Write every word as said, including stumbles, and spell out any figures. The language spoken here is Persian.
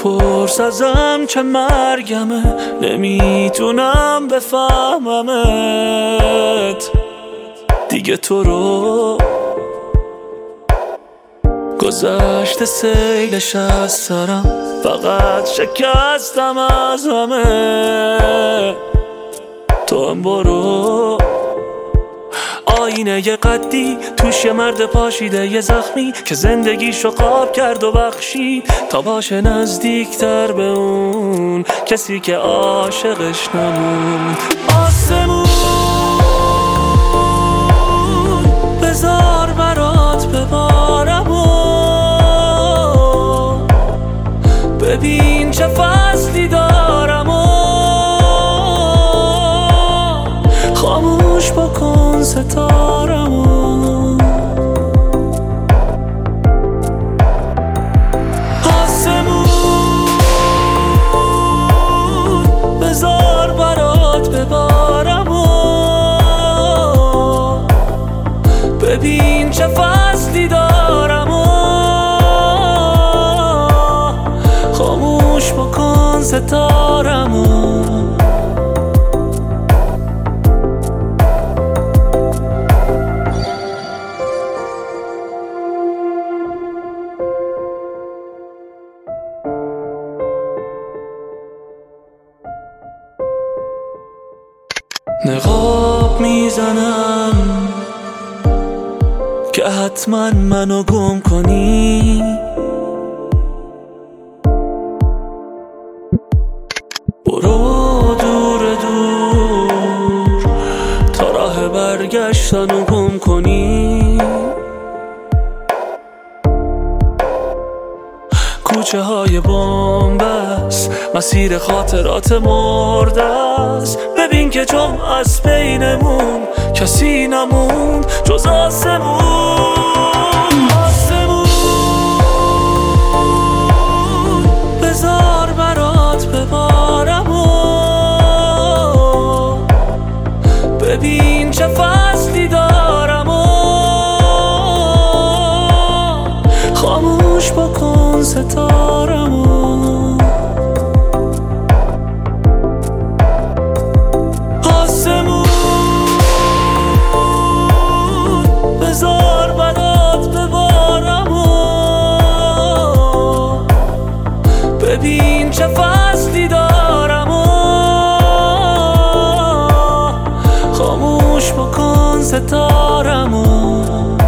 بپرس ازم چه مرگمه، نمیتونم بفهممت دیگه. تو رو گذشته سیلش از سرم، فقط شکستم از همه. تو هم برو، آینه ی قدی توش یه مرد پاشیده یه زخمی که زندگیشو خواب کرد و بخشید تا باشه نزدیکتر به اون کسی که عاشقش نموند. آسمون بذار برات ببارم و ببین چه فصلی دارم و خاموش بکن ستارمو. آسمون بذار برات ببارم و ببین چه فصلی دارم و خاموش بکن ستارمو. نقاب میزنم که حتما منو گم کنی، برو دور دور تا راه برگشتنو گم کنی. کوچه های بومبس مسیر خاطرات مرده است. ببین که چون از بینمون کسی نموند جز آسمون. آسمون بذار برات ببارم و ببین چه فصلی دارم و خاموش بکن ستارمو. آسمون بذار برات ببارم و ببین چه فصلی دارم و خاموش بکن ستارمو.